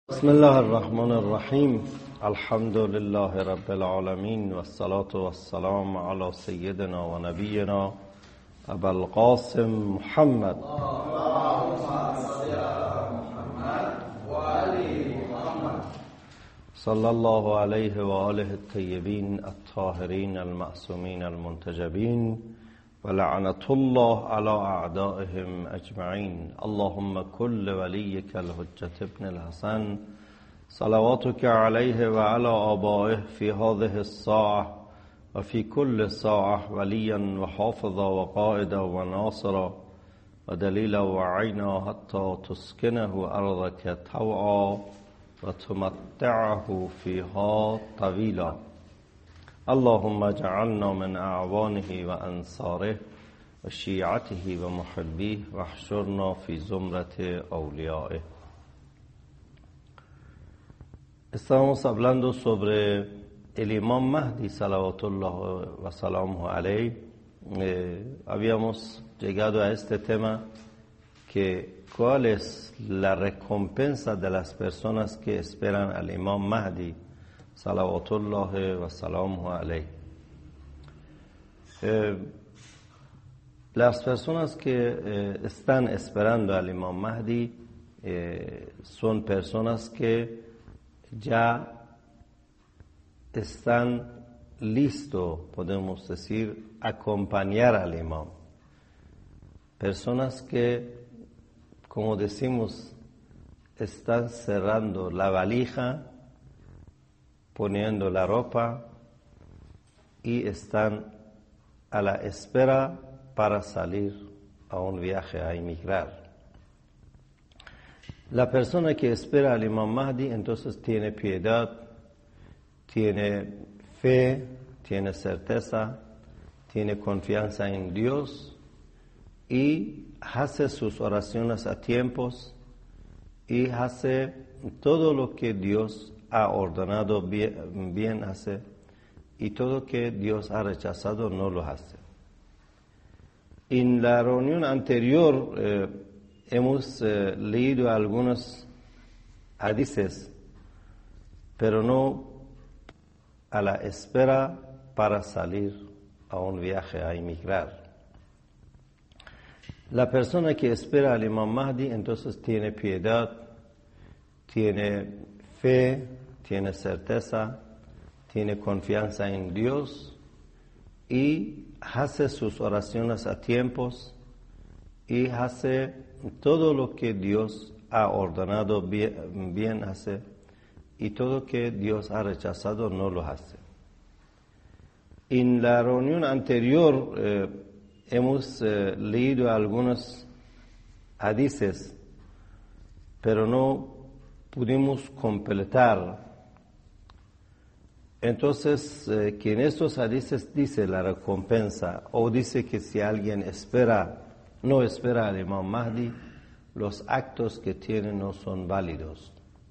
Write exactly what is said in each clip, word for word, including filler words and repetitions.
بسم الله الرحمن الرحیم. الحمد لله رب العالمین و الصلاة والسلام علی سیدنا و نبینا ابا القاسم محمد صلی الله علیه و آله الطیبین الطاهرین المعصومین المنتجبین و لعنت الله علی اعدائهم اجمعین. اللهم كل وليك الحجة ابن الحسن صلواتك عليه وعلى آبائه في هذه الساعة وفي كل ساعة وليا وحافظا وقائدا وناصرا ودليلا وعينا حتى تسكنه أرضك طوعا وتمتعه فيها طويلا. اللهم اجعلنا من اعوانه و انصاره و شیعته و محبیه و احشرنا فی زمرة اولیائه. Estamos hablando sobre el Imam Mahdi salawatullah wa salamuhu alayhi. Eh, habíamos llegado a este tema que cuál es la recompensa de las personas que esperan al Imam Mahdi salawatullah wa salamuhu alayhi. Eh, las personas que eh, están esperando al Imam Mahdi eh, son personas que ya están listos, podemos decir, a acompañar al Imam. Personas que, como decimos, están cerrando la valija, poniendo la ropa y están a la espera para salir a un viaje a emigrar. La persona que espera al Imam Mahdi entonces tiene piedad, tiene fe, tiene certeza, tiene confianza en Dios y hace sus oraciones a tiempos y hace todo lo que Dios ha ordenado bien, bien hace, y todo que Dios ha rechazado no lo hace. En la reunión anterior eh, hemos eh, leído algunos hadices, pero no a la espera para salir a un viaje a emigrar. La persona que espera al Imam Mahdi entonces tiene piedad, tiene fe, tiene certeza, tiene confianza en Dios y hace sus oraciones a tiempos y hace todo lo que Dios ha ordenado bien, bien hace, y todo que Dios ha rechazado no lo hace. En la reunión anterior eh, hemos eh, leído algunos hadices, pero no pudimos completar. Entonces, eh, que en estos hadices dice la recompensa, o dice que si alguien espera, no espera al Imam Mahdi, los actos que tiene no son válidos.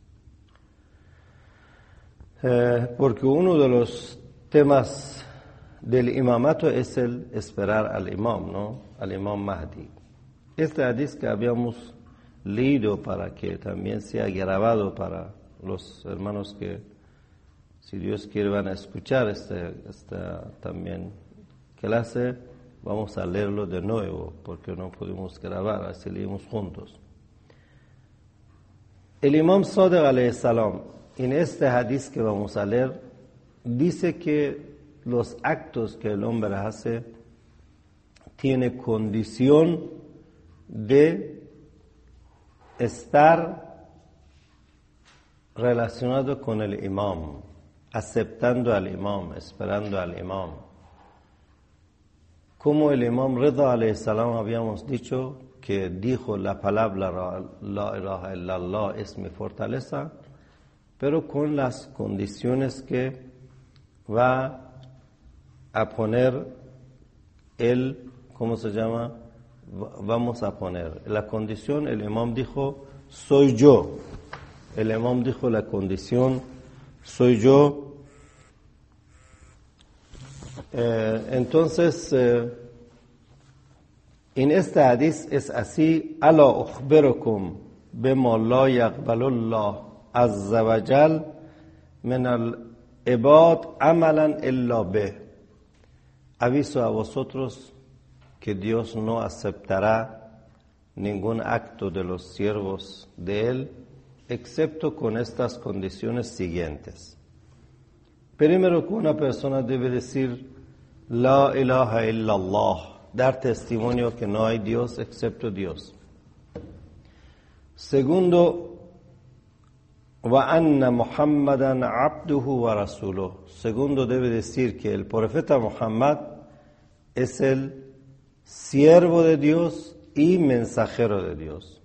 Eh, porque uno de los temas del imamato es el esperar al Imam, ¿no? Al Imam Mahdi. Este hadiz que habíamos leído para que también sea grabado para los hermanos que, si Dios quiere, van a escuchar esta, esta también clase, vamos a leerlo de nuevo porque no podemos grabar, así leemos juntos. El Imam Sadiq alayhi salam, en este hadiz que vamos a leer, dice que los actos que el hombre hace tiene condición de estar relacionado con el imam, aceptando al imam, esperando al imam. Como el imam Rida alayhi salam habíamos dicho que dijo la palabra la ilaha illallah es mi fortaleza, pero con las condiciones que va a poner el, ¿cómo se llama? Vamos a poner la condición. El imam dijo soy yo. El imam dijo la condición soy yo. Eh, entonces eh, en este hadith es así: ala ukhbirukum bima la yaqbalullah عز وجل من العباد عملا الا به. Aviso a vosotros que Dios no aceptará ningún acto de los siervos de Él, excepto con estas condiciones siguientes. Primero, que una persona debe decir La ilaha illallah, dar testimonio que no hay Dios excepto Dios. Segundo, Wa anna Muhammadan abduhu wa rasuluh. Segundo, debe decir que el profeta Muhammad es el siervo de Dios y mensajero de Dios.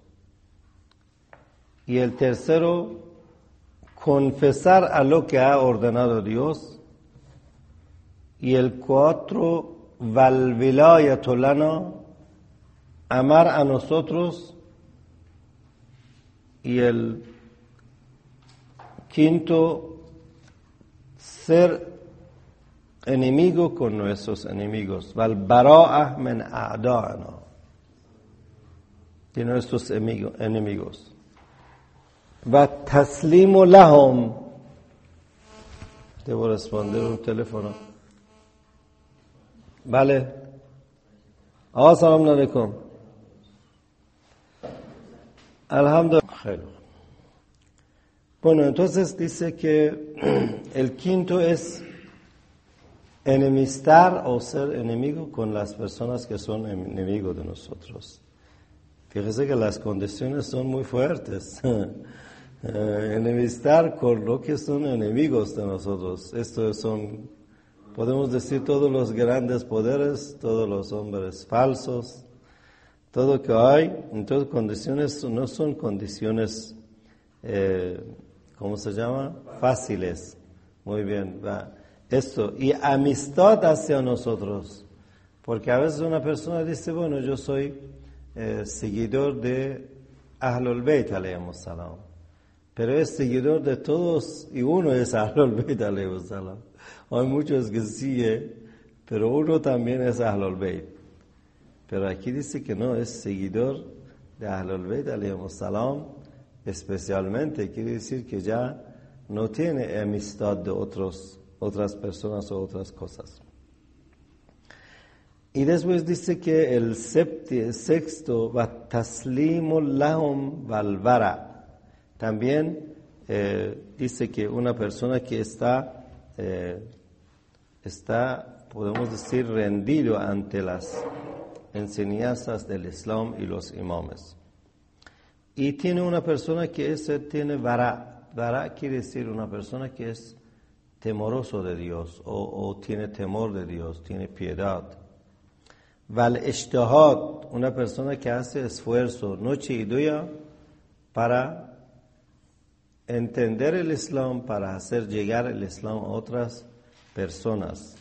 Y el tercero, confesar a lo que ha ordenado Dios. Y el cuatro, val vilayatu lana, amar a nosotros. Y el quinto, ser enemigo con nuestros enemigos. Val bara'ah min a'da'ana, de nuestros enemigos. Va taslimu lahum. Debo responder un teléfono. Vale. Assalamu alaikum. Alhamdulillah. Bueno, entonces dice que el quinto es enemistar o ser enemigo con las personas que son enemigos de nosotros. Fíjese que las condiciones son muy fuertes. eh, enemistar con los que son enemigos de nosotros. Estos son, podemos decir, todos los grandes poderes, todos los hombres falsos, todo que hay. Entonces, condiciones no son condiciones, eh, ¿cómo se llama? Fáciles. Muy bien, va. Esto, y amistad hacia nosotros. Porque a veces una persona dice, bueno, yo soy eh, seguidor de Ahlul Bayt alayhimus salam, pero es seguidor de todos y uno es Ahlul Bayt alayhimus salam. Hay muchos que siguen, pero uno también es Ahlul Bayt. Pero aquí dice que no, es seguidor de Ahlul Bayt alayhimus salam, especialmente quiere decir que ya no tiene amistad de otros, otras personas o otras cosas. Y después dice que el septi, sexto, va taslimu lahum val bara. También eh, dice que una persona que está, eh, está, podemos decir, rendido ante las enseñanzas del Islam y los imames. Y tiene una persona que es, tiene bara. Bara quiere decir una persona que es temoroso de Dios o, o tiene temor de Dios, tiene piedad. Val ijtihad, una persona que hace esfuerzo noche y día para entender el Islam, para hacer llegar el Islam a otras personas.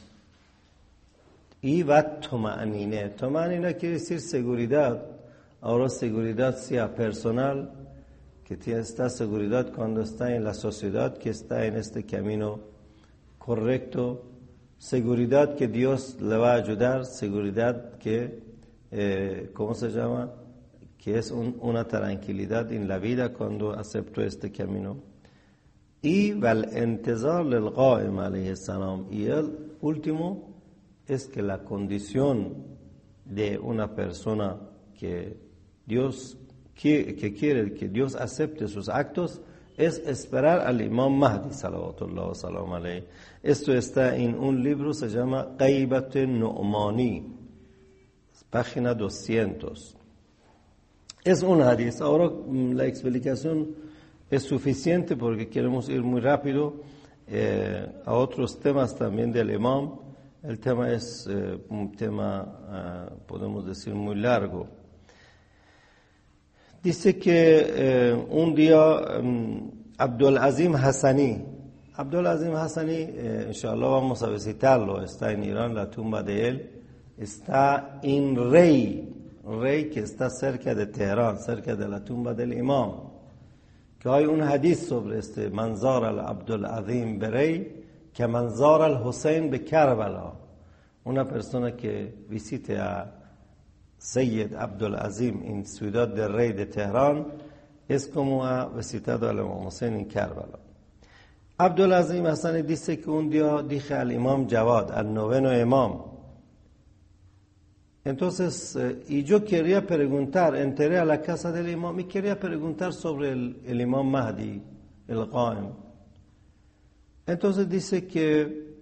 Y va tumanina. Tumanina quiere decir seguridad. Ahora seguridad sea personal, que tiene esta seguridad cuando está en la sociedad, que está en este camino correcto. Seguridad que Dios le va a ayudar, seguridad que, eh, ¿cómo se llama? Que es un, una tranquilidad en la vida cuando aceptó este camino. Y val intizar lil qaim alayhi salam. Y el último es que la condición de una persona que Dios que, que quiere que Dios acepte sus actos es esperar al Imam Mahdi salawatullah wa salam alayhi. Esto está en un libro, se llama Qaybat Nu'mani, página doscientos. Es un hadith. Ahora la explicación es suficiente porque queremos ir muy rápido eh, a otros temas también del Imam. El tema es eh, un tema, uh, podemos decir, muy largo. Dice que eh, un día um, Abdul Azim Hassani, Abdul Azim Hassani, eh, inshallah vamos a visitarlo, está en Irán, la tumba de él, está en Rey, Rey que está cerca de Teherán, cerca de la tumba del Imam. Que hay un hadith sobre este Manzar al-Abdul Azim Berey, que Manzar al-Hussein be Karbala. Una persona que visite a Sayyid Abdul Azim en Ciudad del Rey de Teherán, es como ha visitado al Imam Hussein en Karbala. Abdulazim Hassani dice que un día dije al Imam Jawad, al noveno imam. Entonces, eh, y yo quería preguntar, entré a la casa del imam y quería preguntar sobre el, el Imam Mahdi, el Qaim. Entonces dice que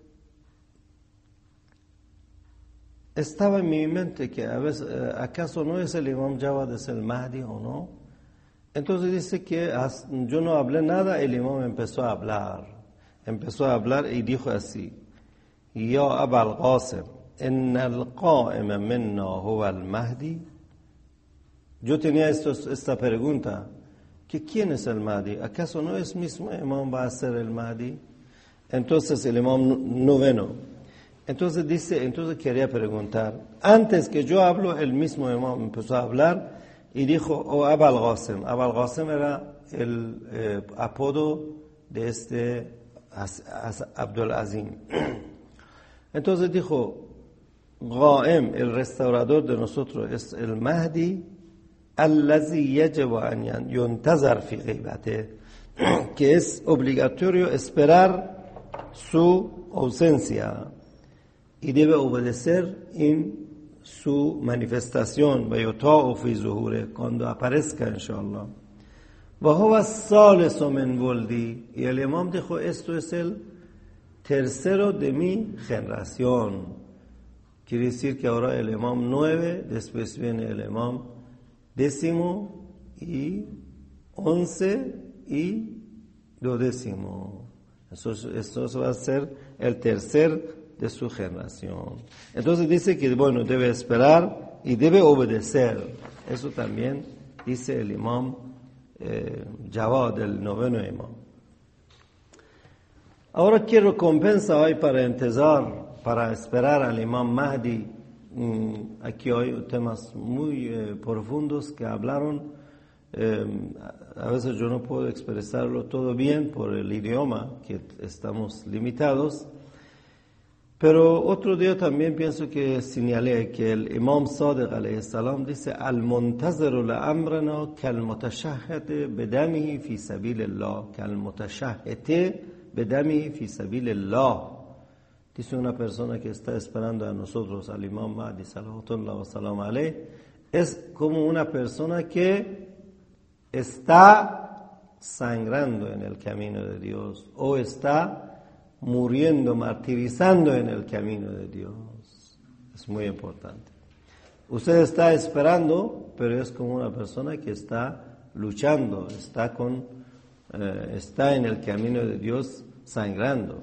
estaba en mi mente que a veces, eh, ¿acaso no es el Imam Jawad, es el Mahdi o no? Entonces dice que yo no hablé nada, el imam empezó a hablar. Empezó a hablar y dijo así: Ya Aba al-Qasim, inna al-Qa'ima minna huwa al-Mahdi. Yo tenía esto, esta pregunta, que ¿quién es el Mahdi? ¿Acaso no es mismo imam va a ser el Mahdi? Entonces el imam noveno. Entonces dice, entonces quería preguntar, antes que yo hablo, el mismo imam empezó a hablar y dijo, oh, Aba al-Qasim. Aba al-Qasim era el eh, apodo de este As, As, Abdul Azim. Entonces dijo, Qaim, el restaurador de nosotros, es el Mahdi, allazi yajibu an yuntazar fi ghaibatihi, que es obligatorio esperar su ausencia y debe obedecer en su manifestación, cuando aparezca, inshallah. Y el imam dijo, esto es el tercero de mi generación. Quiere decir que ahora el imam nueve, después viene el imam décimo y once y dodécimo. Eso, eso va a ser el tercer de su generación. Entonces dice que, bueno, debe esperar y debe obedecer. Eso también dice el imam eh, Jawad, el noveno imam. Ahora, ¿qué recompensa hay para intezar, para esperar al imam Mahdi? Mm, aquí hay temas muy eh, profundos que hablaron. Eh, a veces yo no puedo expresarlo todo bien por el idioma, que estamos limitados. Pero otro día también pienso que señalé que el Imam Sadiq alayhi salam dice: Al-muntaziru la-amrana kal-mutashahhati bidamihi fi sabilillah, kal-mutashahhati bidamihi fi sabilillah. Dice una persona que está esperando a nosotros, al Imam Mahdi salawatullah wa salam alayhi, es como una persona que está sangrando en el camino de Dios o está muriendo, martirizando en el camino de Dios. Es muy importante. Usted está esperando, pero es como una persona que está luchando, está con, eh, está en el camino de Dios sangrando.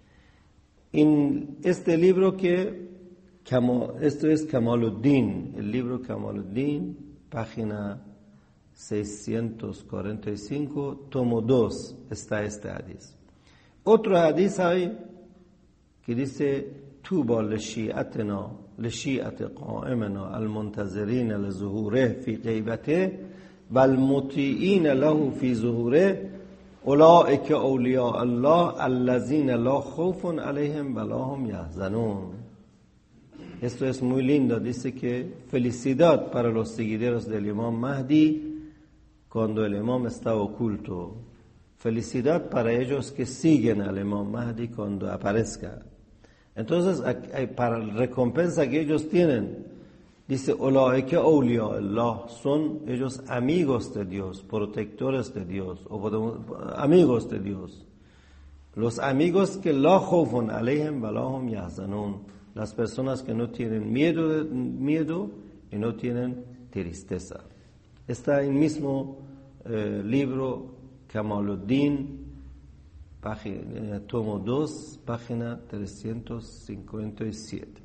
En este libro que, esto es Kamaluddin, el libro Kamaluddin, página seiscientos cuarenta y cinco, tomo dos, está este hadiz. Otro hadith hay que dice: Tuba lishi'atina, lishi'ati qa'imina al-muntazirina li-zuhurih fi ghaibatihi wal-muti'ina lahu fi zuhurih ulaika awliya Allah allazina la khawfun alayhim wa la hum yahzanun. Esto es muy lindo. Dice que felicidad para los seguidores del Imam Mahdi cuando el Imam está oculto. Felicidad para ellos que siguen al Imam Mahdi cuando aparezca. Entonces, para la recompensa que ellos tienen, dice, Ulaika awliya Allah, son ellos amigos de Dios, protectores de Dios, o podemos, amigos de Dios. Los amigos que la khawfun alayhim wa la hum yahzanun, las personas que no tienen miedo, miedo y no tienen tristeza. Está en el mismo eh, libro Kamaluddin, página, tomo dos, página trescientos cincuenta y siete.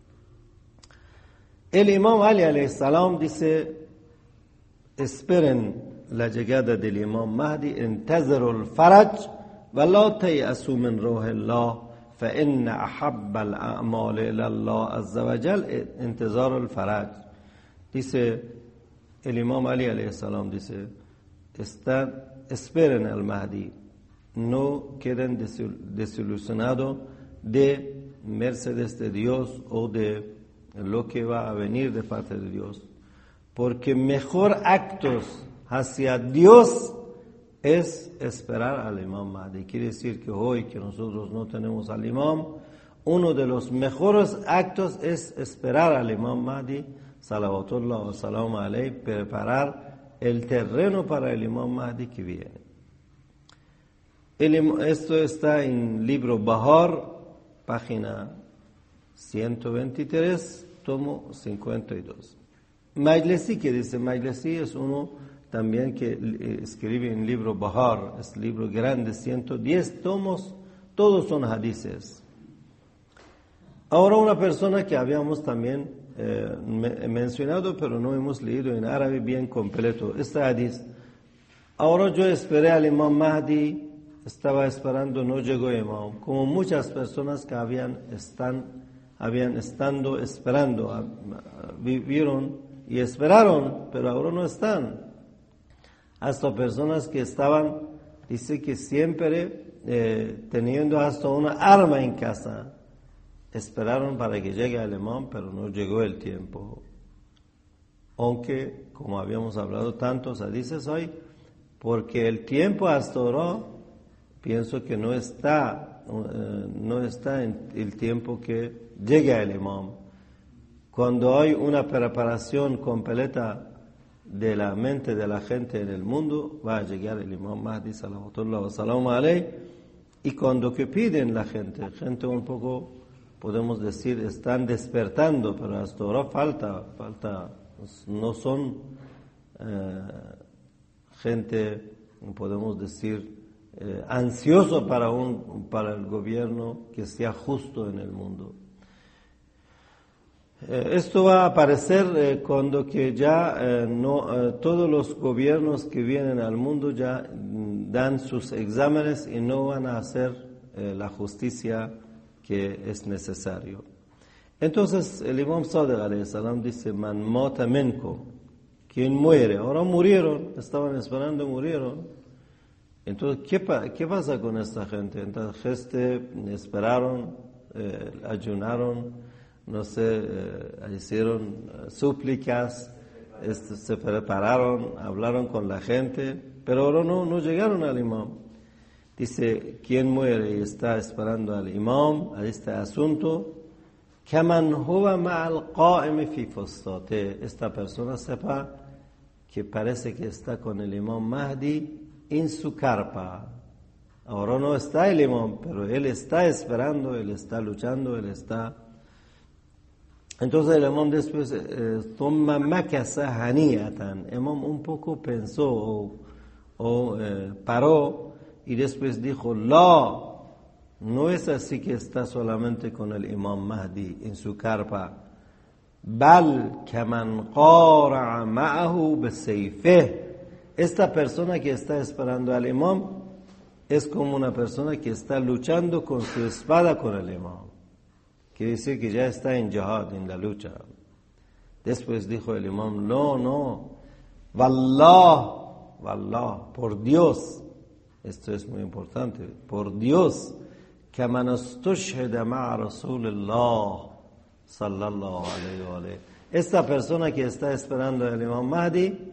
El Imam Ali alayhi salam dice: esperen la llegada del Imam Mahdi, intaziru al-faraj wa la tayasu min ruhillah fa inna ahabba al-a'mal ila Allah azza wa jal intizaru al-faraj. Dice el Imam Ali alayhi salam, dice: está esperen al Mahdi, no queden desilusionados de mercedes de Dios o de lo que va a venir de parte de Dios, porque mejor actos hacia Dios es esperar al Imam Mahdi. Quiere decir que hoy que nosotros no tenemos al Imam, uno de los mejores actos es esperar al Imam Mahdi, salawatullah wa salam alayhi, preparar el terreno para el Imam Mahdi que viene. El, esto está en libro Bahar, página ciento veintitrés, tomo cincuenta y dos. Majlisi, que dice Majlisi, es uno también que escribe en libro Bahar, es libro grande, ciento diez tomos, todos son hadices. Ahora una persona que habíamos también eh, me, mencionado, pero no hemos leído en árabe bien completo, este hadith. Ahora yo esperé al Imam Mahdi, estaba esperando, no llegó Imam, como muchas personas que habían, están, habían estando esperando, vivieron y esperaron, pero ahora no están. Hasta personas que estaban, dice que siempre eh, teniendo hasta una arma en casa, esperaron para que llegue el Imam, pero no llegó el tiempo. Aunque, como habíamos hablado tantos hadices hoy, porque el tiempo hasta ahora, pienso que no está, eh, no está en el tiempo que llegue el Imam. Cuando hay una preparación completa de la mente de la gente en el mundo, va a llegar el Imam Mahdi, salawatullah wa salam alayhi, y cuando que piden la gente, gente un poco, podemos decir, están despertando, pero hasta ahora falta, falta, no son eh, gente, podemos decir, eh, ansioso para, un, para el gobierno que sea justo en el mundo. Esto va a aparecer eh, cuando que ya eh, no, eh, todos los gobiernos que vienen al mundo ya mm, dan sus exámenes y no van a hacer eh, la justicia que es necesario. Entonces el Imam Sadiq alayhi salam dice, man mata minkum, quien muere, ahora murieron, estaban esperando, murieron. Entonces, ¿qué, qué pasa con esta gente? Entonces, este, esperaron, eh, ayunaron, no sé, eh, hicieron uh, súplicas, este, se prepararon, hablaron con la gente, pero ahora no, no llegaron al imam. Dice, quien muere y está esperando al imam a este asunto, كَمَنْ هُوَ مَعَ الْقَائِمِ فِي فُسْطَتِهِ, esta persona sepa que parece que está con el imam Mahdi en su carpa. Ahora no está el imam, pero él está esperando, él está luchando, él está... Entonces el imam después, ثُمَّ مَكَسَ هَنِيَةً, el imam un poco pensó o, o eh, paró y después dijo, la, no es así que está solamente con el imam Mahdi en su carpa, بَلْ كَمَنْ قَارَعَ مَعَهُ بِسَيْفِهِ, esta persona que está esperando al imam es como una persona que está luchando con su espada con el imam. Quiere decir que ya está en jihad, en la lucha. Después dijo el imam, no, no, Wallah, Wallah, por Dios, esto es muy importante, por Dios, que man istushhida ma'a Rasulillah, sallallahu alayhi wa alayhi. Esta persona que está esperando el imam Mahdi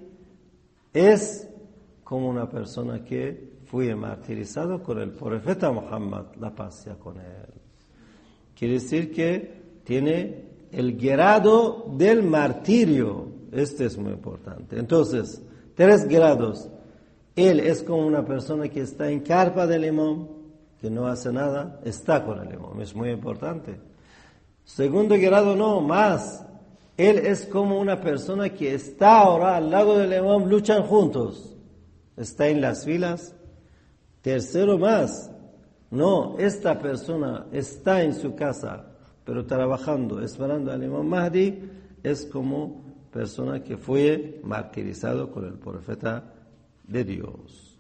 es como una persona que fue martirizado con el profeta Muhammad, la paz sea con él. Quiere decir que tiene el grado del martirio. Este es muy importante. Entonces, tres grados. Él es como una persona que está en carpa del imam, que no hace nada, está con el imam. Es muy importante. Segundo grado, no, más. Él es como una persona que está ahora al lado del imam, luchan juntos. Está en las filas. Tercero, más. No, esta persona está en su casa, pero trabajando, esperando al imam Mahdi, es como persona que fue martirizado con el profeta de Dios.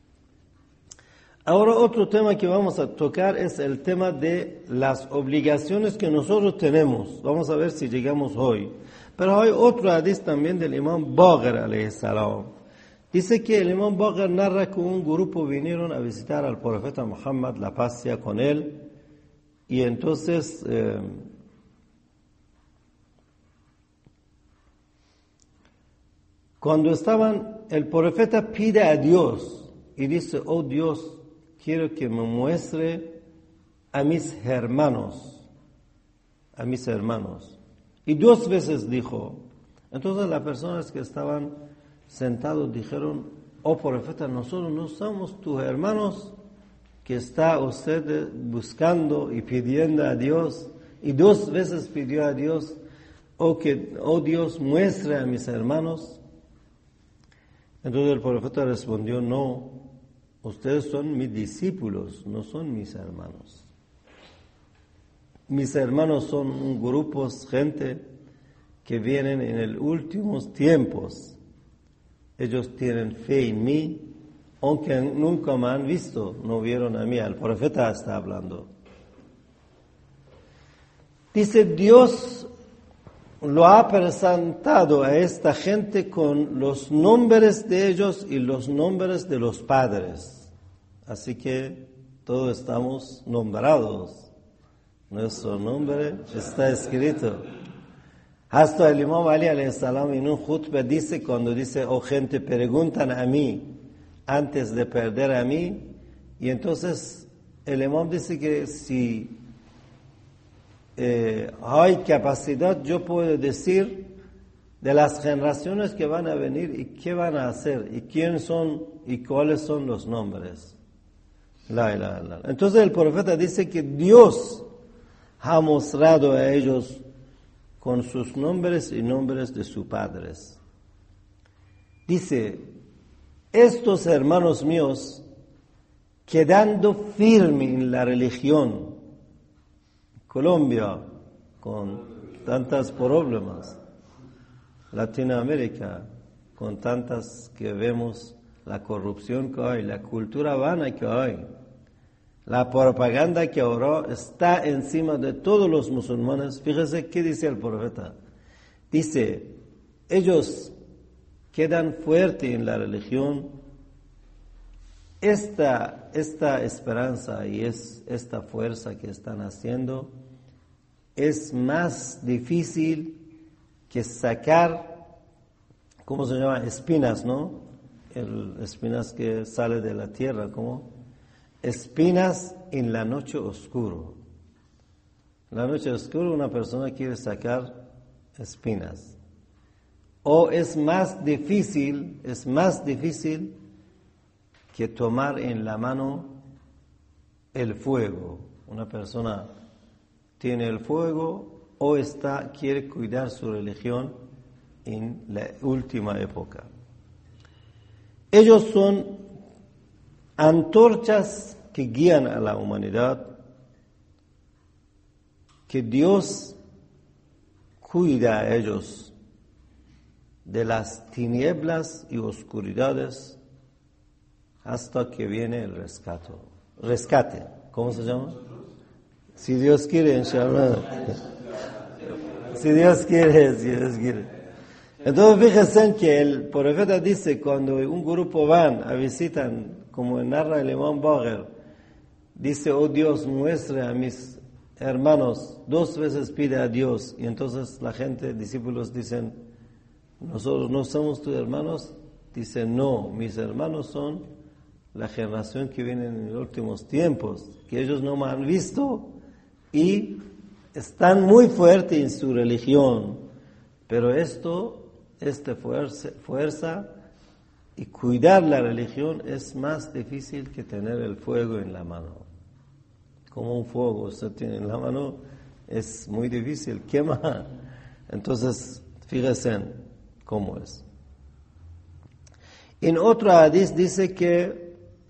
Ahora otro tema que vamos a tocar es el tema de las obligaciones que nosotros tenemos. Vamos a ver si llegamos hoy. Pero hay otro hadith también del imam Baqir alayhi salam. Dice que el imam Baqir narra que un grupo vinieron a visitar al profeta Muhammad, la paz sea con él, y entonces eh, Cuando estaban, el profeta pide a Dios y dice, oh Dios, quiero que me muestre a mis hermanos, a mis hermanos. Y dos veces dijo. Entonces las personas que estaban sentados dijeron, oh profeta, nosotros no somos tus hermanos que está usted buscando y pidiendo a Dios. Y dos veces pidió a Dios, oh, que, oh Dios, muestre a mis hermanos. Entonces el profeta respondió, no, ustedes son mis discípulos, no son mis hermanos. Mis hermanos son grupos, gente que vienen en los últimos tiempos. Ellos tienen fe en mí, aunque nunca me han visto, no vieron a mí. El profeta está hablando. Dice, Dios lo ha presentado a esta gente con los nombres de ellos y los nombres de los padres. Así que todos estamos nombrados. Nuestro nombre está escrito. Hasta el Imam Ali alayhi salam en un khutbah dice, cuando dice, oh gente, preguntan a mí antes de perder a mí. Y entonces el Imam dice que si Eh, hay capacidad, yo puedo decir de las generaciones que van a venir y qué van a hacer y quién son y cuáles son los nombres. La ilaha illallah. Entonces el profeta dice que Dios ha mostrado a ellos con sus nombres y nombres de sus padres. Dice, estos hermanos míos, quedando firme en la religión, Colombia, con tantos problemas, Latinoamérica, con tantas que vemos, la corrupción que hay, la cultura vana que hay, la propaganda que ahora está encima de todos los musulmanes. Fíjese qué dice el profeta. Dice, ellos quedan fuertes en la religión. Esta, esta esperanza y es, esta fuerza que están haciendo es más difícil que sacar, ¿cómo se llama? Espinas, ¿no? El, espinas que sale de la tierra, ¿cómo? Espinas en la noche oscura. La noche oscura una persona quiere sacar espinas. O es más difícil, es más difícil que tomar en la mano el fuego. Una persona tiene el fuego o está, quiere cuidar su religión en la última época. Ellos son antorchas que guían a la humanidad, que Dios cuida a ellos de las tinieblas y oscuridades hasta que viene el rescate. Rescate, ¿cómo se llama? Si Dios quiere, inshallah. Si Dios quiere, si Dios quiere. Entonces fíjense que el profeta dice, cuando un grupo van a visitar, como narra el Imam Bagher, dice, oh Dios, muestre a mis hermanos, dos veces pide a Dios, y entonces la gente, discípulos dicen, nosotros no somos tus hermanos. Dice, no, mis hermanos son la generación que viene en los últimos tiempos, que ellos no me han visto y están muy fuertes en su religión, pero esto, esta fuerza, fuerza y cuidar la religión es más difícil que tener el fuego en la mano. Como un fuego usted tiene en la mano, es muy difícil, quema. Entonces, fíjense cómo es. En otro hadith dice que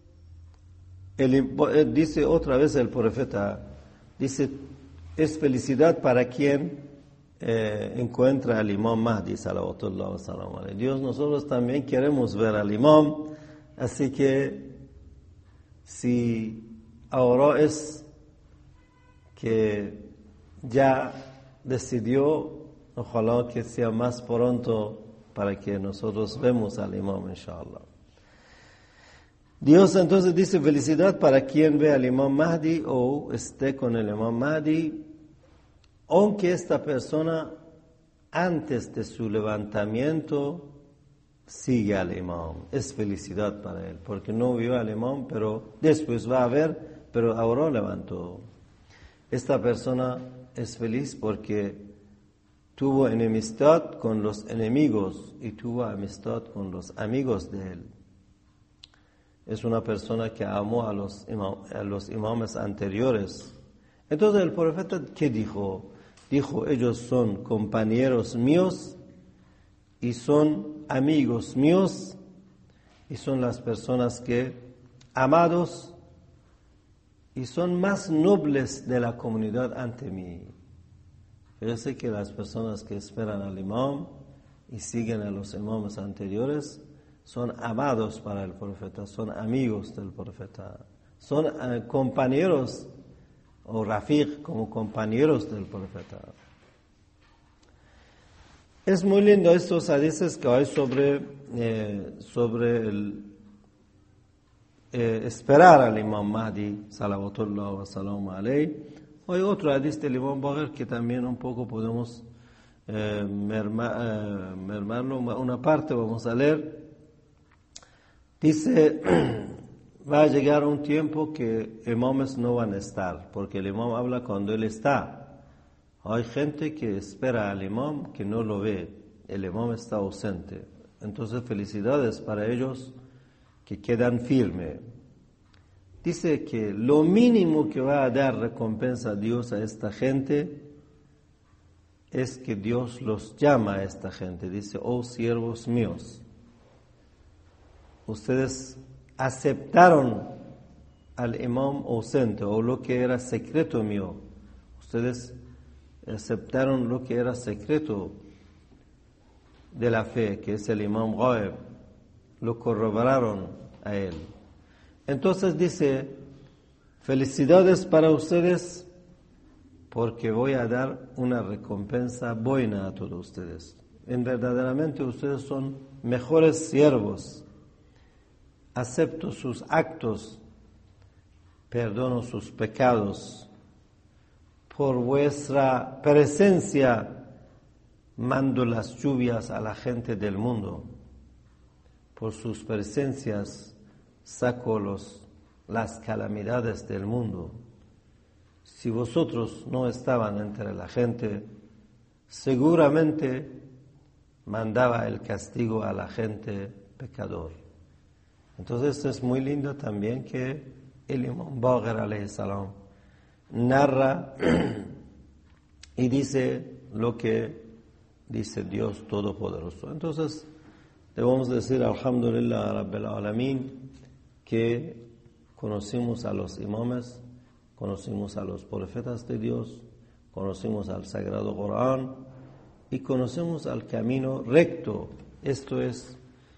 El, dice otra vez el profeta, dice, es felicidad para quien eh, encuentra al Imam Mahdi, salawatullah wa salam alayhi. Dios, nosotros también queremos ver al Imam, así que si ahora es que ya decidió, ojalá que sea más pronto para que nosotros vemos al Imam, inshallah. Dios entonces dice, felicidad para quien ve al Imam Mahdi o esté con el Imam Mahdi, aunque esta persona antes de su levantamiento sigue al imam, es felicidad para él, porque no vio al imam, pero después va a ver, pero ahora levantó. Esta persona es feliz porque tuvo enemistad con los enemigos y tuvo amistad con los amigos de él. Es una persona que amó a los, imam, a los imames anteriores. Entonces el profeta, ¿qué dijo? Dijo, ellos son compañeros míos y son amigos míos y son las personas que, amados, y son más nobles de la comunidad ante mí. Fíjese que las personas que esperan al imam y siguen a los imames anteriores son amados para el profeta, son amigos del profeta, son uh, compañeros o rafiq, como compañeros del profeta. Es muy lindo estos hadices que hay sobre, eh, sobre el eh, esperar al imam Mahdi, salawatullah wa salamu alayhi. Hay otro hadith del imam Baqir que también un poco podemos eh, merma, eh, mermarlo, una parte vamos a leer. Dice, va a llegar un tiempo que imames no van a estar, porque el imam habla cuando él está. Hay gente que espera al imam que no lo ve, el imam está ausente. Entonces felicidades para ellos que quedan firmes. Dice que lo mínimo que va a dar recompensa a Dios a esta gente es que Dios los llama a esta gente. Dice, oh siervos míos, ustedes aceptaron al imam ausente o lo que era secreto mío. Ustedes aceptaron lo que era secreto de la fe, que es el imam Ghaib. Lo corroboraron a él. Entonces dice, felicidades para ustedes porque voy a dar una recompensa buena a todos ustedes. En verdaderamente ustedes son mejores siervos. Acepto sus actos, perdono sus pecados. Por vuestra presencia mando las lluvias a la gente del mundo. Por sus presencias saco los, las calamidades del mundo. Si vosotros no estaban entre la gente, seguramente mandaba el castigo a la gente pecador. Entonces es muy lindo también que el imam Baqir alayhi salam narra y dice lo que dice Dios Todopoderoso. Entonces debemos decir alhamdulillah rabbil alamin que conocimos a los imames, conocimos a los profetas de Dios, conocimos al Sagrado Corán y conocemos al camino recto. Esto es,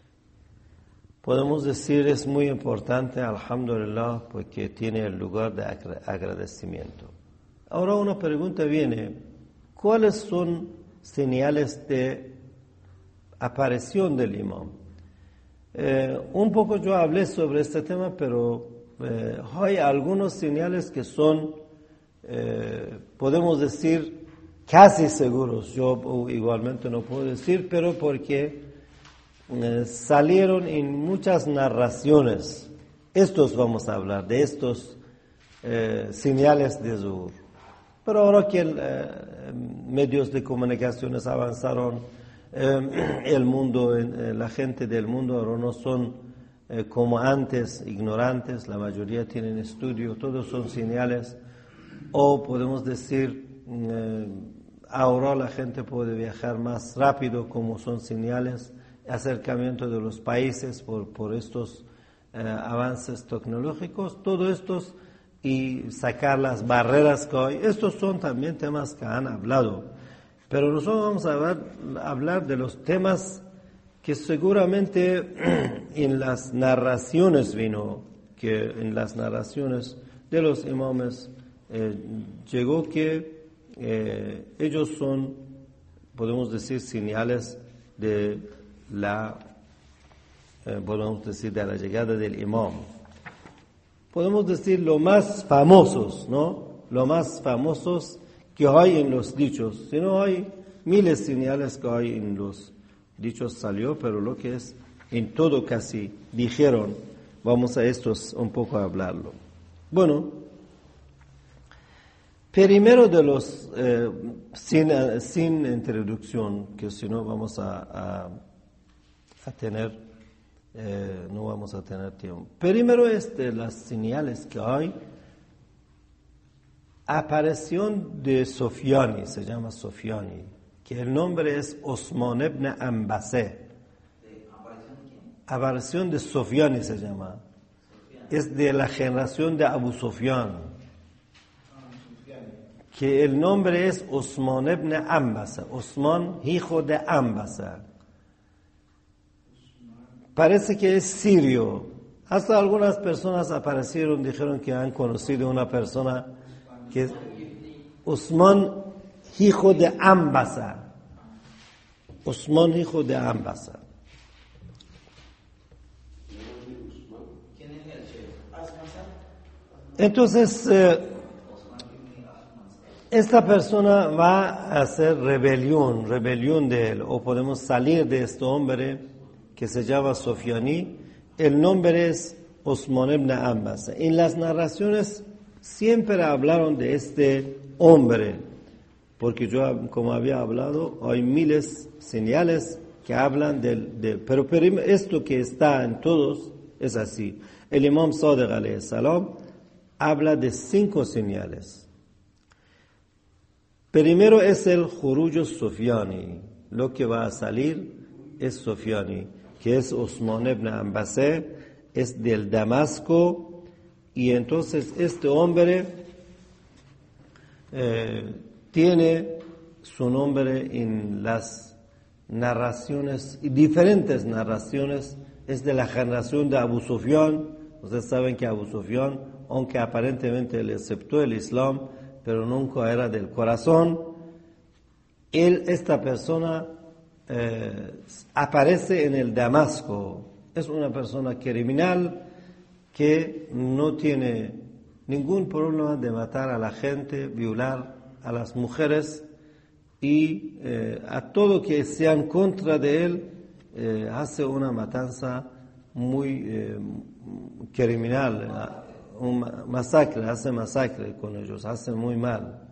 podemos decir, es muy importante, alhamdulillah, porque tiene el lugar de agradecimiento. Ahora una pregunta viene, ¿cuáles son señales de aparición del imam? Eh, un poco yo hablé sobre este tema, pero eh, hay algunos señales que son, eh, podemos decir, casi seguros. Yo igualmente no puedo decir, pero porque eh, salieron en muchas narraciones. Estos vamos a hablar, de estos eh, señales de zuhur. Pero ahora que el, eh, medios de comunicaciones avanzaron, Eh, el mundo, eh, la gente del mundo ahora no son eh, como antes, ignorantes, la mayoría tienen estudio, todos son señales, o podemos decir, eh, ahora la gente puede viajar más rápido como son señales, acercamiento de los países por, por estos eh, avances tecnológicos, todo estos, y sacar las barreras que hay, estos son también temas que han hablado. Pero nosotros vamos a hablar, a hablar de los temas que seguramente en las narraciones vino, que en las narraciones de los imames eh, llegó que eh, ellos son, podemos decir, señales de la, eh, podemos decir, de la llegada del imam. Podemos decir lo más famosos, ¿no? Lo más famosos que hay en los dichos, sino hay miles de señales que hay en los dicho salió, pero lo que es en todo casi dijeron, vamos a estos un poco a hablarlo. Bueno, primero de los, eh, sin, sin introducción, que si no vamos a, a, a tener, eh, no vamos a tener tiempo. Primero es de las señales que hay, aparición de Sofiani, se llama Sofiani, que el nombre es Osman ibn Ambasé. Aparición de Sofiani se llama. Es de la generación de Abu Sufyan. Que el nombre es Osman ibn Ambasa. Osman, hijo de Ambasa. Parece que es sirio. Hasta algunas personas aparecieron, dijeron que han conocido una persona que es Osman, hijo de Ambasa. Osman, hijo de Ambasa. Entonces, eh, esta persona va a hacer rebelión, rebelión de él, o podemos salir de este hombre que se llama Sofiani. El nombre es Osman ibn Ambasa. En las narraciones siempre hablaron de este hombre, porque yo, como había hablado, hay miles de señales que hablan del, del pero, pero esto que está en todos es así. El Imam Sadiq alayhi salam habla de cinco señales. Primero es el Juruj Sofiani, lo que va a salir es Sofiani, que es Osman ibn Ambasé, es del Damasco, y entonces este hombre eh, tiene su nombre en las narraciones, diferentes narraciones, es de la generación de Abu Sufyan. Ustedes saben que Abu Sufyan, aunque aparentemente le aceptó el Islam, pero nunca era del corazón, él, esta persona, eh, aparece en el Damasco. Es una persona criminal que no tiene ningún problema de matar a la gente, violar a las mujeres y eh, a todo que sea en contra de él, eh, hace una matanza muy eh, criminal, un masacre, hace masacre con ellos, hace muy mal.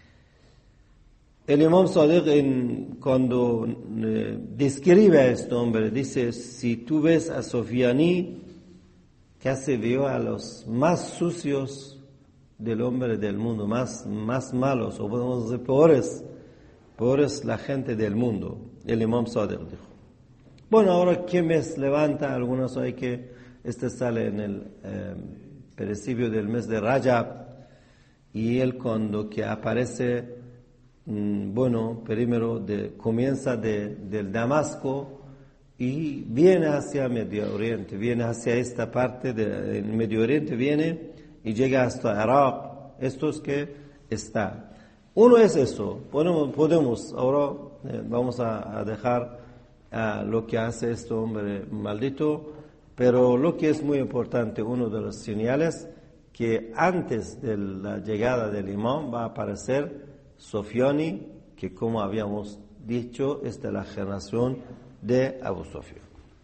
El Imam Sadiq, en, cuando eh, describe a este hombre, dice, si tú ves a Sofiani, casi vio a los más sucios del hombre del mundo, más, más malos, o podemos decir peores, peores la gente del mundo. El Imam Sadiq dijo. Bueno, ahora que mes levanta, algunos hay que, este sale en el eh, principio del mes de Rajab, y él cuando que aparece, mmm, bueno, primero de, comienza de, del Damasco y viene hacia Medio Oriente, viene hacia esta parte del Medio Oriente, viene y llega hasta Irak. Esto es que está. Uno es eso, podemos, podemos ahora eh, vamos a, a dejar Uh, lo que hace este hombre maldito, pero lo que es muy importante, uno de los señales, que antes de la llegada del imán va a aparecer Sofiani, que como habíamos dicho es de la generación de Abu Sufyan.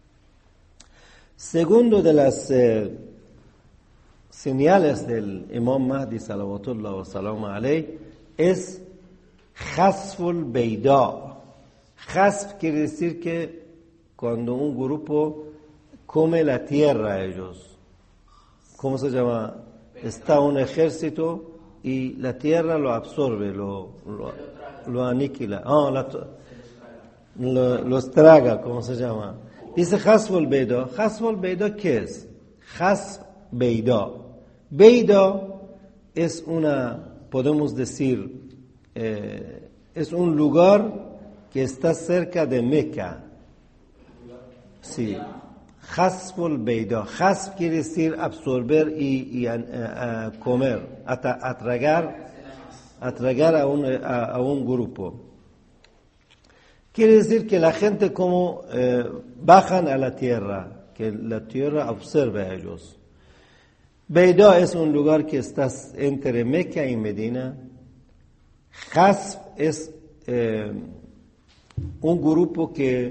Segundo de las eh, señales del imán Mahdi salawatullah wa salamu alayhi es Khasful Beida. Hasf quiere decir que cuando un grupo come la tierra ellos, ¿cómo se llama? Está un ejército y la tierra lo absorbe, lo, lo, lo aniquila, oh, la, lo, los traga, ¿cómo se llama? Dice Hasful Beida. Hasful Beida, ¿qué es? Hasf Beida. Beida es una, podemos decir, eh, es un lugar que está cerca de Meca. Sí. Hasful Beida. Hasf quiere decir absorber y, y a, a, a comer, a, a tragar, a tragar a un, a, a un grupo. Quiere decir que la gente como eh, bajan a la tierra, que la tierra observa a ellos. Beida es un lugar que está entre Meca y Medina. Hasf es eh, un grupo que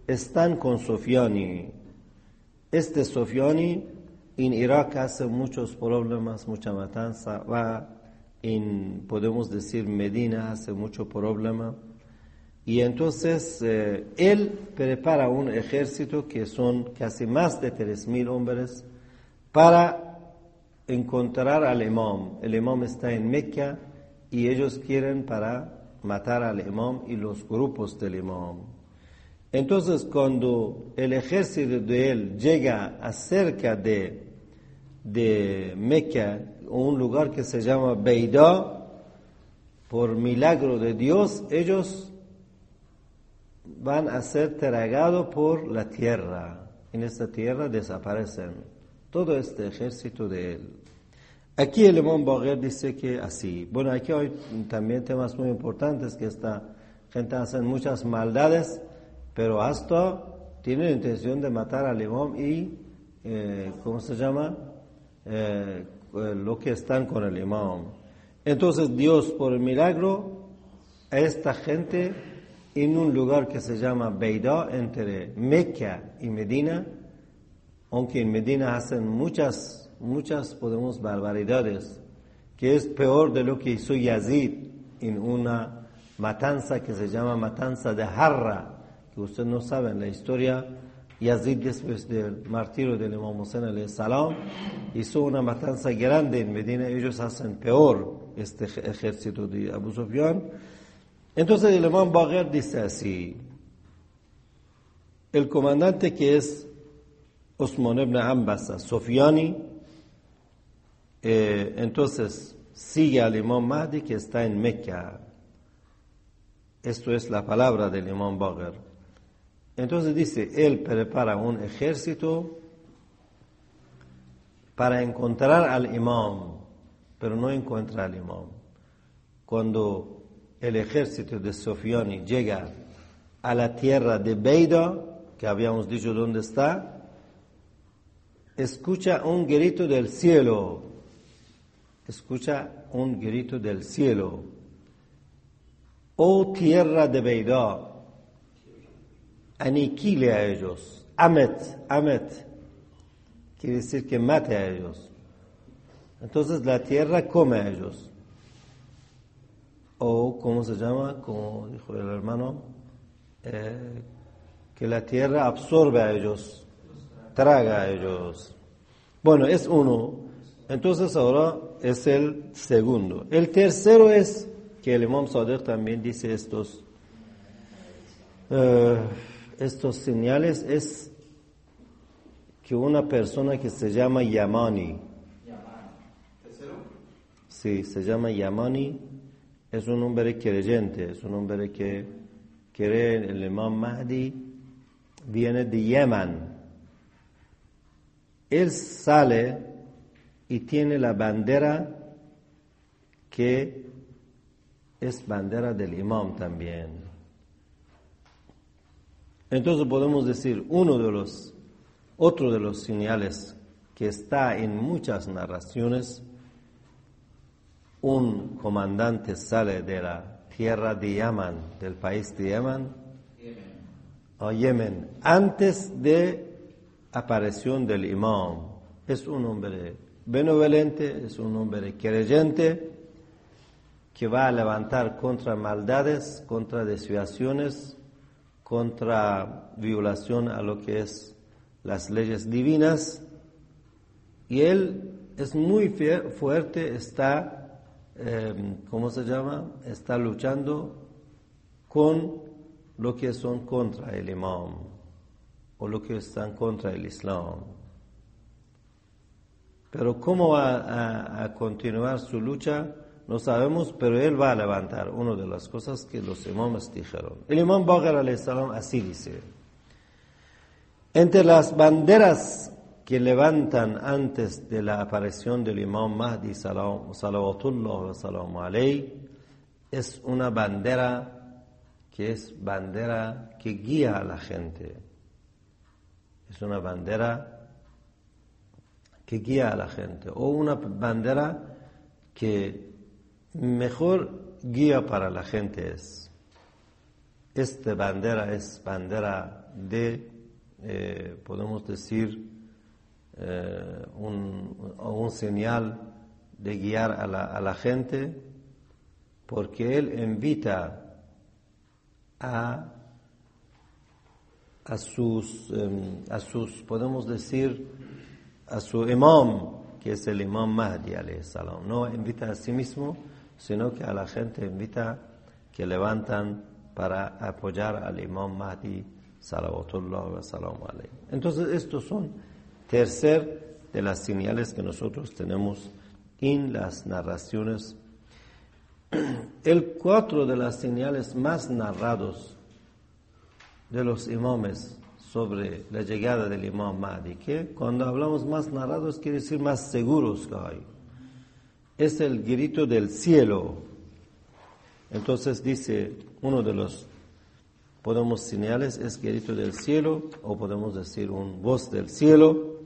están con Sofiani. Este Sofiani en Irak hace muchos problemas, mucha matanza. Va en, podemos decir, Medina hace mucho problema. Y entonces eh, él prepara un ejército que son casi más de tres mil hombres para encontrar al imam. El imam está en Meca y ellos quieren para matar al imam y los grupos del imam. Entonces cuando el ejército de él llega a cerca de, de Meca, un lugar que se llama Beidá, por milagro de Dios, ellos van a ser tragados por la tierra. En esta tierra desaparecen todo este ejército de él. Aquí el imam Baqir dice que así. Bueno, aquí hay también temas muy importantes, que esta gente hace muchas maldades, pero hasta tienen intención de matar al imam y, eh, ¿cómo se llama? Eh, lo que están con el imam. Entonces Dios, por el milagro, a esta gente en un lugar que se llama Beidá, entre Meca y Medina, aunque en Medina hacen muchas, muchas, podemos, barbaridades, que es peor de lo que hizo Yazid en una matanza que se llama matanza de Harra, que ustedes no saben la historia. Yazid, después del martirio del Imam Hussein alayhi salam, hizo una matanza grande en Medina. Ellos hacen peor este ejército de Abu Sufyan. Entonces el imam Baqir dice así: el comandante, que es Osman ibn Ambasa Sofiani, eh, entonces sigue al imam Mahdi, que está en Meca. Esto es la palabra del imam Baqir. Entonces dice, él prepara un ejército para encontrar al imam, pero no encuentra al imam. Cuando el ejército de Sofiani llega a la tierra de Beidá, que habíamos dicho dónde está, escucha un grito del cielo, escucha un grito del cielo: oh tierra de Beidá, aniquile a ellos, amet, amet, quiere decir que mate a ellos. Entonces la tierra come a ellos. O, ¿cómo se llama? Como dijo el hermano, eh, que la tierra absorbe a ellos, traga a ellos. Bueno, es uno. Entonces ahora es el segundo. El tercero es que el imam Sadiq también dice estos, eh, estos señales, es que una persona que se llama Yamani, sí, se llama Yamani, es un hombre creyente, es un hombre que cree en el imam Mahdi, viene de Yemen. Él sale y tiene la bandera que es bandera del imam también. Entonces podemos decir, uno de los, otro de los señales que está en muchas narraciones: un comandante sale de la tierra de Yemen, del país de Yemen, Yemen. o Yemen, antes de aparición del imam. Es un hombre benevolente, es un hombre creyente, que va a levantar contra maldades, contra desviaciones, contra violación a lo que es las leyes divinas, y él es muy fuerte, está Eh, ¿cómo se llama? Está luchando con lo que son contra el imam o lo que están contra el Islam. Pero cómo va a, a continuar su lucha no sabemos, pero él va a levantar una de las cosas que los imams dijeron. El imam Baqir alayhi salam así dice: entre las banderas que levantan antes de la aparición del imam Mahdi salawatullah wa salamu alayhi, es una bandera que es bandera que guía a la gente. Es una bandera que guía a la gente, o una bandera que mejor guía para la gente es. esta bandera es bandera de, eh, podemos decir, eh, un, un señal de guiar a la, a la gente, porque él invita a, a sus, eh, a sus, podemos decir, a su imam, que es el imam Mahdi alayhi salam. No invita a sí mismo, sino que a la gente invita que levantan para apoyar al imam Mahdi salawatullah wa salamu alayhi. Entonces estos son tercer de las señales que nosotros tenemos en las narraciones. El cuatro de las señales más narrados de los imames sobre la llegada del imam Mahdi, que cuando hablamos más narrados quiere decir más seguros que hay, es el grito del cielo. Entonces dice uno de los, podemos señales, es grito del cielo, o podemos decir un voz del cielo,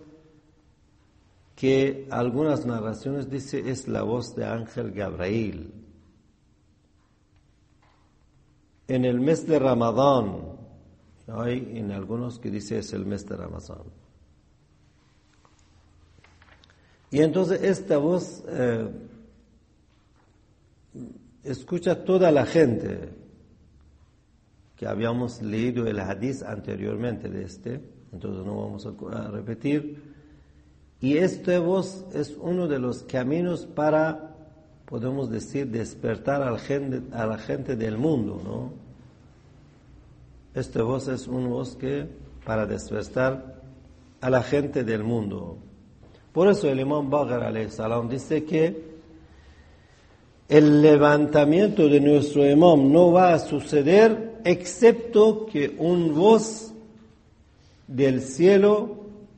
que algunas narraciones dice es la voz de ángel Gabriel. En el mes de Ramadán, hay en algunos que dice es el mes de Ramadán. Y entonces esta voz eh, escucha toda la gente, que habíamos leído el hadith anteriormente de este, entonces no vamos a repetir. Y esta voz es uno de los caminos para, podemos decir, despertar a la gente, a la gente del mundo, ¿no? Esta voz es una voz que para despertar a la gente del mundo. Por eso el imam Baqir alayhi salam dice que el levantamiento de nuestro imam no va a suceder excepto que una voz del cielo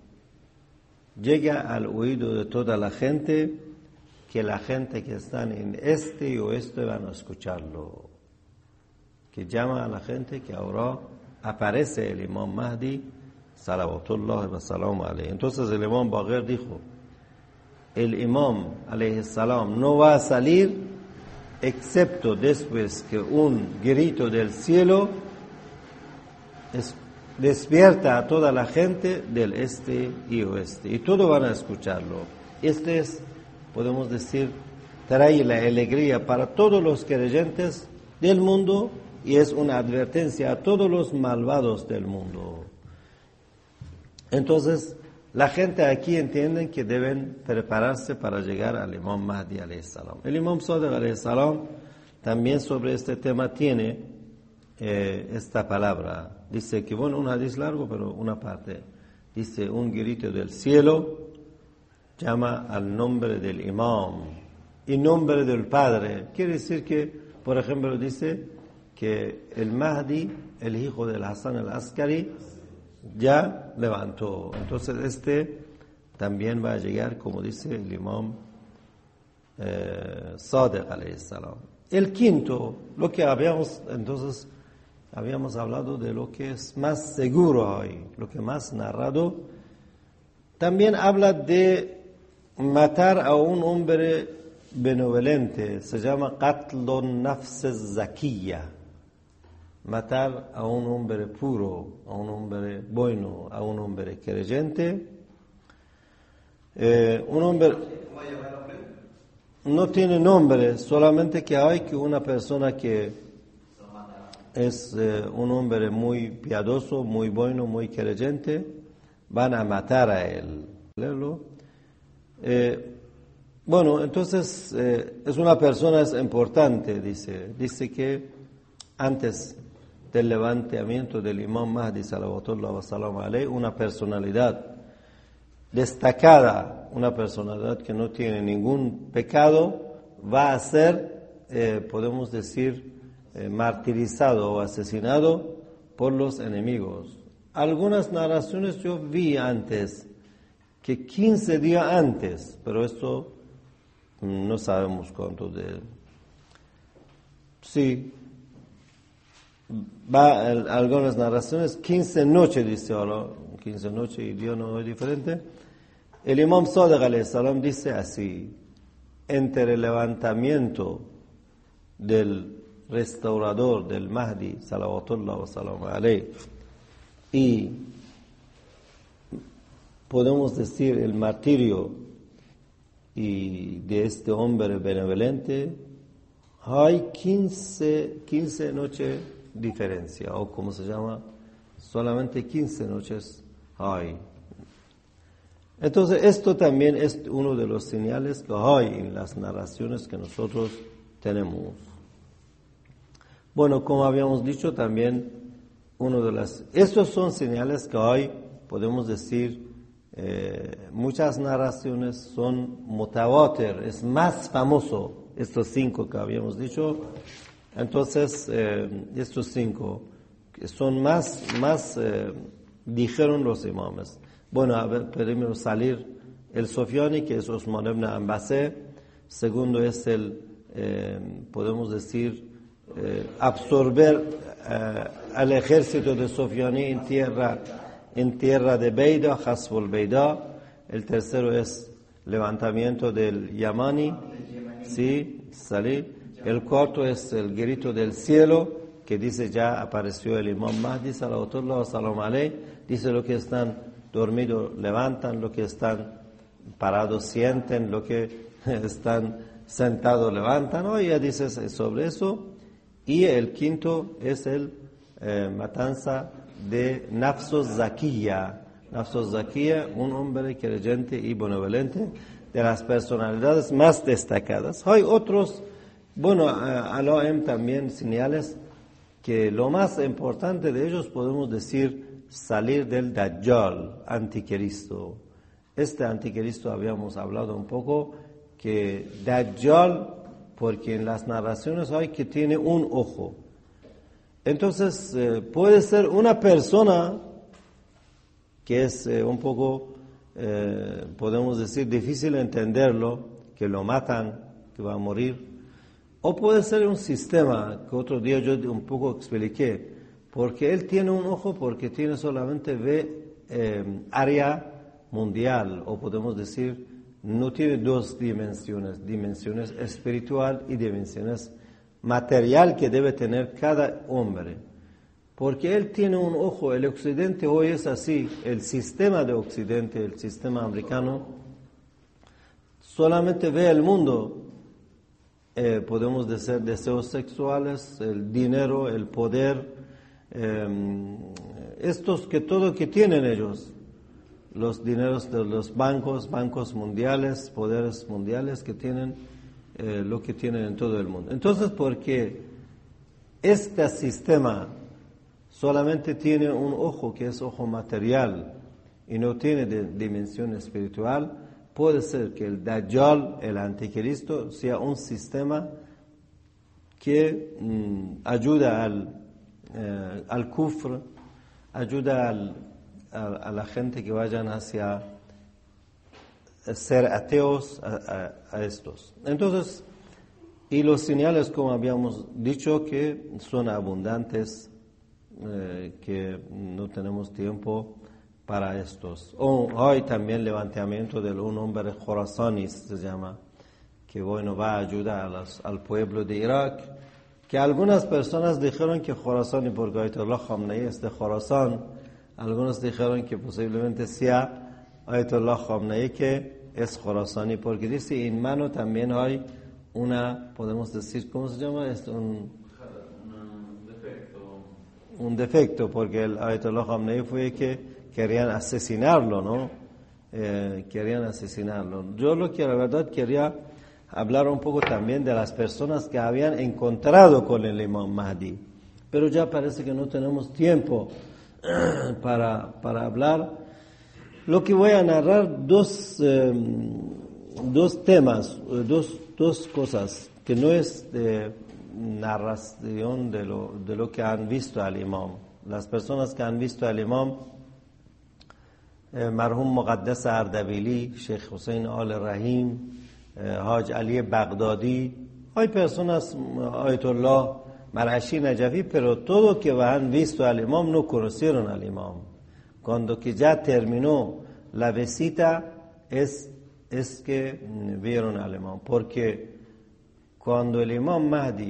llegue al oído de toda la gente, que la gente que están en este y oeste van a escucharlo, que llama a la gente que ahora aparece el imam Mahdi salawatullah wa salamu alayhi. Entonces el imam Baqir dijo, el imam alayhi salam no va a salir excepto después que un grito del cielo es, despierta a toda la gente del este y oeste, y todos van a escucharlo. Este es, podemos decir, trae la alegría para todos los creyentes del mundo, y es una advertencia a todos los malvados del mundo. Entonces, la gente aquí entiende que deben prepararse para llegar al imam Mahdi alayhi salam. El imam Sadiq alayhi salam también sobre este tema tiene eh, esta palabra. Dice que, bueno, un hadith largo, pero una parte. Dice, un grito del cielo llama al nombre del imam y nombre del padre. Quiere decir que, por ejemplo, dice que el Mahdi, el hijo del Hassan al-Askari, ya levantó. Entonces este también va a llegar, como dice el imam eh, Sadiq alayhi salam. El quinto, lo que habíamos, entonces, habíamos hablado de lo que es más seguro hoy, lo que más narrado, también habla de matar a un hombre benevolente, se llama qatlun nafs zakiya. Matar a un hombre puro, a un hombre bueno, a un hombre creyente. Eh, un hombre no tiene nombre, solamente que hay que una persona que es eh, un hombre muy piadoso, muy bueno, muy creyente, van a matar a él. Eh, bueno, entonces eh, es una persona es importante, dice, dice que antes del levantamiento del imam Mahdi salawatullah wa salamu alayhi, una personalidad destacada, una personalidad que no tiene ningún pecado, va a ser, eh, podemos decir, eh, martirizado o asesinado por los enemigos. Algunas narraciones yo vi antes, que quince días antes, pero esto no sabemos cuánto de... Sí, va en algunas narraciones, quince noches, dice ahora, quince noches y día no es diferente. El imam Sadiq alayhi salam dice así, entre el levantamiento del restaurador del Mahdi, salawatullah wa salam alayhi, y podemos decir el martirio y de este hombre benevolente, hay quince, quince noches diferencia, o como se llama, solamente quince noches hay. Entonces esto también es uno de los señales que hay en las narraciones que nosotros tenemos. Bueno, como habíamos dicho también, uno de las, estos son señales que hay, podemos decir, eh, muchas narraciones son mutawatir, es más famoso estos cinco que habíamos dicho. Entonces, eh, estos cinco son más, más eh, dijeron los imames. Bueno, a ver, primero salir el Sofiani, que es Osman ibn Ambasé. Segundo es el, eh, podemos decir, eh, absorber eh, al ejército de Sofiani en tierra, en tierra de Beida, Hasbul Beida. El tercero es levantamiento del Yamani, sí, salir. El cuarto es el grito del cielo, que dice ya apareció el Imam Mahdi, salawatullah wa salam alayhi. Dice lo que están dormidos levantan, lo que están parados sienten, lo que están sentados levantan. ¿No? Y ya dice sobre eso. Y el quinto es el eh, matanza de Nafsus Zakiya. Nafsus Zakiya, un hombre creyente y benevolente, de las personalidades más destacadas. Hay otros, bueno, Aloem también señales que lo más importante de ellos podemos decir salir del Dajjal, anticristo. Este anticristo habíamos hablado un poco, que Dajjal, porque en las narraciones hay que tiene un ojo. Entonces, eh, puede ser una persona que es eh, un poco, eh, podemos decir, difícil entenderlo, que lo matan, que va a morir. O puede ser un sistema, que otro día yo un poco expliqué, porque él tiene un ojo porque tiene solamente ve eh, área mundial, o podemos decir, no tiene dos dimensiones, dimensiones espiritual y dimensiones material que debe tener cada hombre. Porque él tiene un ojo, el occidente hoy es así, el sistema de occidente, el sistema americano, solamente ve el mundo, eh, podemos decir deseos sexuales, el dinero, el poder, eh, estos que todo que tienen ellos, los dineros de los bancos, bancos mundiales, poderes mundiales que tienen, eh, lo que tienen en todo el mundo. Entonces, porque este sistema solamente tiene un ojo que es ojo material y no tiene de dimensión espiritual, puede ser que el Dajjal, el anticristo, sea un sistema que mmm, ayuda al, eh, al kufr, ayuda al, a, a la gente que vayan hacia ser ateos a, a, a estos. Entonces, y los señales, como habíamos dicho, que son abundantes, eh, que no tenemos tiempo para estos. O hay también levantamiento de un hombre Khorasani, se llama, que bueno, va a ayudar a los, al pueblo de Irak, que algunas personas dijeron que Khorasani, porque Ayatollah Khamenei es de Khorasan, algunos dijeron que posiblemente sea Ayatollah Khamenei que es Khorasani, porque dice en mano también hay una, podemos decir, ¿cómo se llama? Es un, un defecto. Un defecto, porque el Ayatollah Khamenei fue que querían asesinarlo, ¿no? Eh, querían asesinarlo. Yo lo que la verdad quería hablar un poco también de las personas que habían encontrado con el Imam Mahdi, pero ya parece que no tenemos tiempo para, para hablar. Lo que voy a narrar dos, eh, dos temas, dos, dos cosas, que no es de narración de lo, de lo que han visto al Imam. Las personas que han visto al Imam, eh, Marhum Muqaddas Ardabili, Sheikh Hussein Al-Rahim, eh, Haj Ali Baghdadi, hay personas, Ayatollah Marashi Najafi, pero todo que han visto al Imam no conocieron al Imam. Cuando que ya terminó la visita es, es que vieron al Imam, porque cuando el Imam Mahdi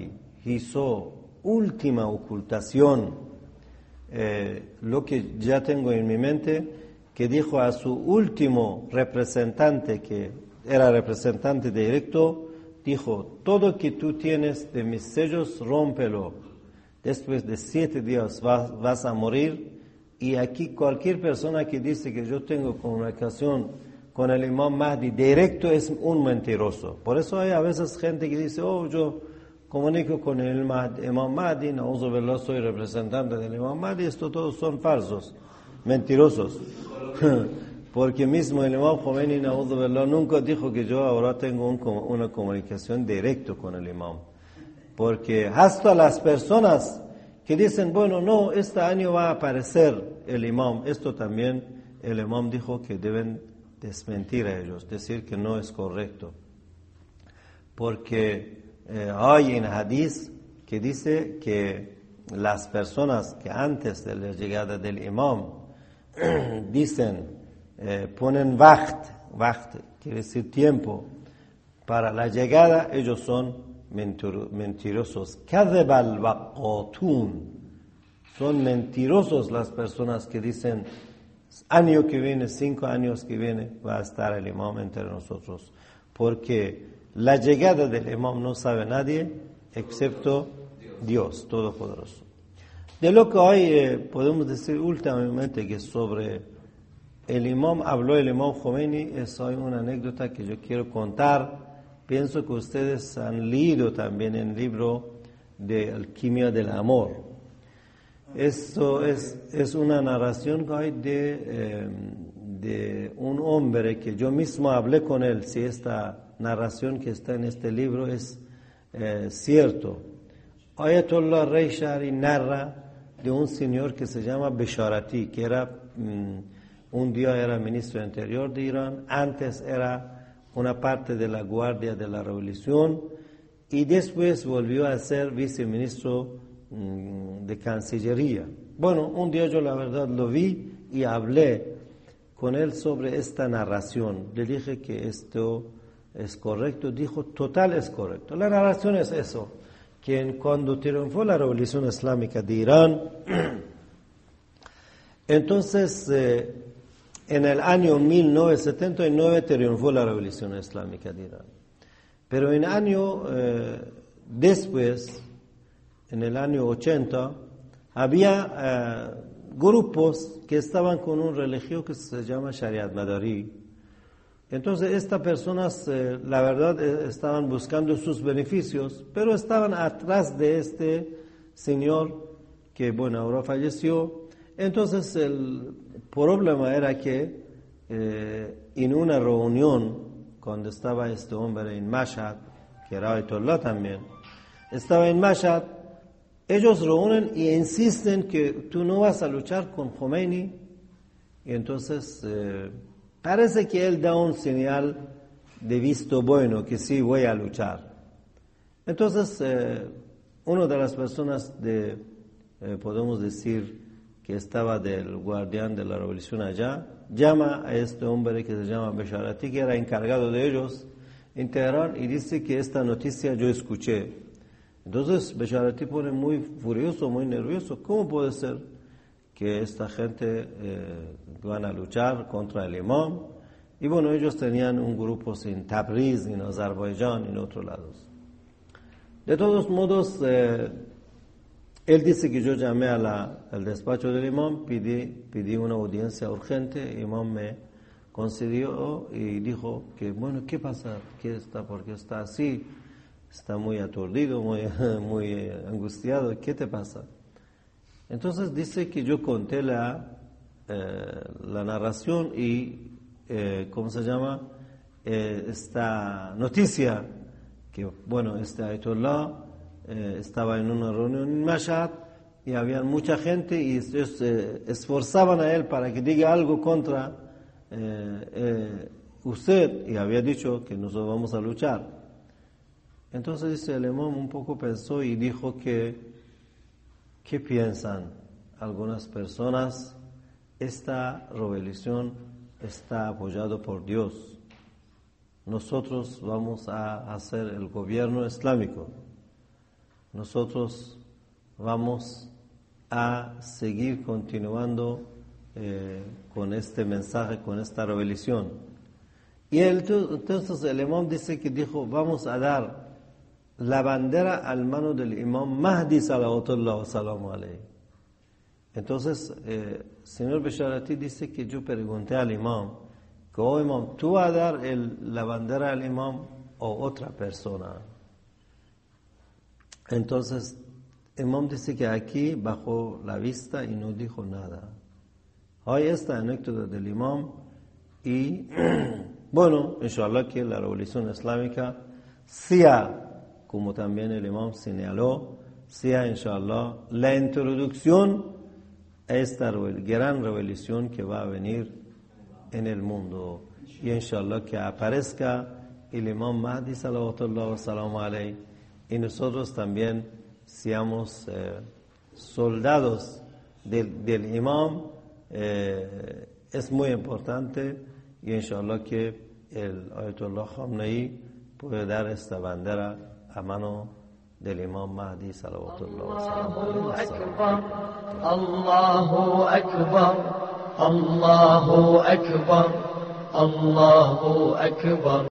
hizo última ocultación, eh, lo que ya tengo en mi mente, que dijo a su último representante, que era representante directo, dijo: todo que tú tienes de mis sellos, rómpelo. Después de siete días vas, vas a morir. Y aquí cualquier persona que dice que yo tengo comunicación con el Imam Mahdi directo es un mentiroso. Por eso hay a veces gente que dice: oh, yo comunico con el Mahdi, Imam Mahdi, na'udhu billah, soy representante del Imam Mahdi. Esto todos son falsos, mentirosos. Porque mismo el Imam Khomeini, na'udhu billah, nunca dijo que yo ahora tengo un, una comunicación directa con el Imam. Porque hasta las personas que dicen: bueno, no, este año va a aparecer el Imam, esto también el Imam dijo que deben desmentir a ellos, decir que no es correcto. Porque eh, hay en hadith que dice que las personas que antes de la llegada del Imam dicen, eh, ponen wacht, wacht quiere decir tiempo, para la llegada, ellos son mentirosos. Kadhab al-waqatun, son mentirosos las personas que dicen: año que viene, cinco años que viene, va a estar el Imam entre nosotros. Porque la llegada del Imam no sabe nadie, excepto Dios Todopoderoso. De lo que hoy eh, podemos decir últimamente que sobre el Imam, habló el Imam Khomeini, es hoy una anécdota que yo quiero contar. Pienso que ustedes han leído también en el libro de Alquimia del Amor. Esto es, es una narración que hay de, eh, de un hombre que yo mismo hablé con él, si esta narración que está en este libro es eh, cierto. Ayatollah Reishari narra de un señor que se llama Bisharati, que era mm, un día era ministro de Interior de Irán, antes era una parte de la Guardia de la Revolución y después volvió a ser viceministro mmm, de Cancillería. Bueno, un día yo la verdad lo vi y hablé con él sobre esta narración. Le dije que esto es correcto, dijo: total es correcto. La narración es eso, que cuando triunfó la Revolución Islámica de Irán, entonces eh, en el año mil novecientos setenta y nueve triunfó la Revolución Islámica de Irán. Pero en el año eh, después, en el año ochenta, había eh, grupos que estaban con un religión que se llama Shariat Madari. Entonces estas personas, eh, la verdad, eh, estaban buscando sus beneficios, pero estaban atrás de este señor que, bueno, ahora falleció. Entonces el problema era que eh, en una reunión, cuando estaba este hombre en Mashhad, que era Ayatollah también, estaba en Mashhad, ellos reúnen y insisten que tú no vas a luchar con Khomeini, y entonces eh, parece que él da un señal de visto bueno, que sí voy a luchar. Entonces eh, una de las personas de, eh, podemos decir, que estaba del guardián de la revolución allá, llama a este hombre que se llama Bisharati, que era encargado de ellos en Teherán, y dice que esta noticia yo escuché. Entonces Bisharati pone muy furioso, muy nervioso. ¿Cómo puede ser que esta gente eh, van a luchar contra el imam? Y bueno, ellos tenían un grupo en Tabriz, en Azerbaiyán, en otros lados. De todos modos, eh, él dice que yo llamé a la, al despacho del imam, pedí, pedí una audiencia urgente, el imam me concedió y dijo que, bueno, ¿qué pasa? ¿Qué está? ¿Por qué está así? Está muy aturdido, muy, muy angustiado. ¿Qué te pasa? Entonces dice que yo conté la, eh, la narración y, eh, ¿cómo se llama? Eh, esta noticia, que, bueno, este Ayatollah Eh, estaba en una reunión en Mashhad y había mucha gente y ellos eh, esforzaban a él para que diga algo contra eh, eh, usted, y había dicho que nosotros vamos a luchar. Entonces dice el imam, un poco pensó y dijo que ¿qué piensan algunas personas? Esta revolución está apoyada por Dios. Nosotros vamos a hacer el gobierno islámico. nosotros vamos a seguir continuando eh, con este mensaje, con esta revelación. Y el, entonces el imam dice que dijo, vamos a dar la bandera al mano del imam Mahdi salawatullah wa salamu alayhi. Entonces, eh, señor Bisharati dice que yo pregunté al imam, que oh imam, ¿tú vas a dar el, la bandera al imam o otra persona? Entonces, el imam dice que aquí bajó la vista y no dijo nada. Hay esta anécdota del imam y, bueno, inshallah que la revolución islámica sea, como también el imam señaló, sea inshallah la introducción a esta gran revolución que va a venir en el mundo. Y inshallah que aparezca el imam Mahdi salawatullah wa salamu alayhi y nosotros también seamos eh, soldados del, del imam. Eh, es muy importante y inshallah que el Ayatollah Khamenei puede dar esta bandera a mano del imam Mahdi salawatullah wa salamu alayhi. Allahu Akbar, Allahu Akbar, Allahu Akbar.